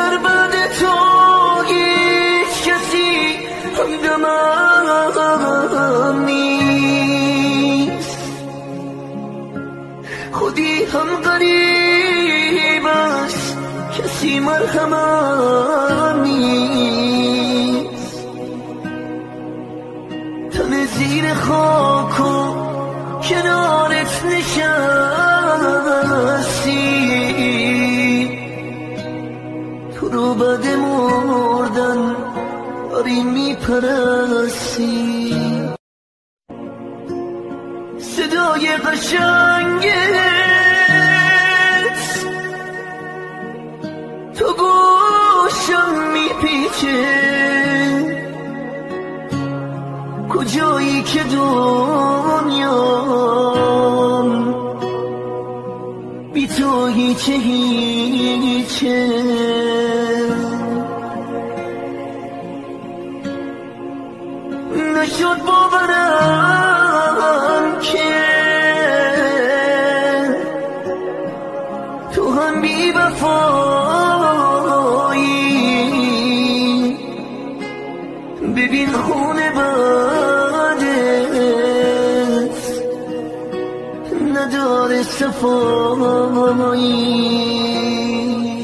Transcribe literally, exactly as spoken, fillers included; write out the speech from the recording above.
اگر بعد تو هیچ کسی همدمم نیست، خودی هم غریب است، کسی مرهمم نیست. تن زیر خاک و کنارت نشستی، تو رو بعد مردن داری میپرستی. صدای قشنگت تو گوشم میپیچه، کجایی که دنیام بی تو هیچه هیچه. نشد باورم که تو هم بی وفایی، ببین خونه بعدت نداره صفایی.